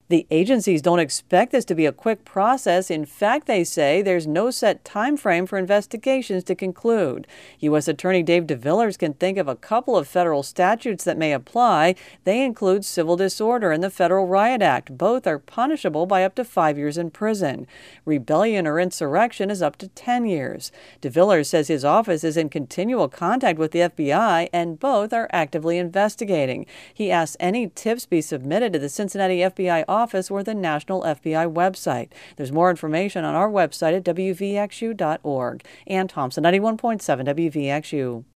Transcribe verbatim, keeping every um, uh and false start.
The agencies don't expect this to be a quick process. In fact, they say there's no set time frame for investigations to conclude. U S Attorney Dave DeVillers can think of a couple of federal statutes that may apply. They include civil disorder and the Federal Riot Act. Both are punishable by up to five years in prison. Rebellion or insurrection is up to ten years. DeVillers says his office is in continual contact with the F B I, and both are actively investigating. He asks any tips be submitted to the Cincinnati F B I office or the National F B I website. There's more information on our website at W V X U dot org. Ann Thompson, ninety-one point seven W V X U.